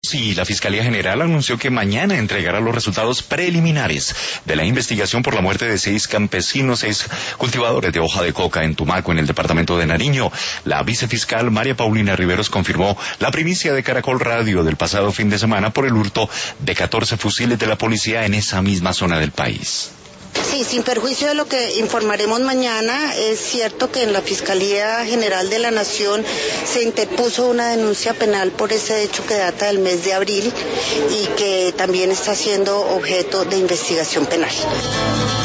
Sí, la Fiscalía General anunció que mañana entregará los resultados preliminares de la investigación por la muerte de 6 campesinos, 6 cultivadores de hoja de coca en Tumaco, en el departamento de Nariño. La vicefiscal María Paulina Riveros confirmó la primicia de Caracol Radio del pasado fin de semana por el hurto de 14 fusiles de la policía en esa misma zona del país. Sí, sin perjuicio de lo que informaremos mañana, es cierto que en la Fiscalía General de la Nación se interpuso una denuncia penal por ese hecho que data del mes de abril y que también está siendo objeto de investigación penal.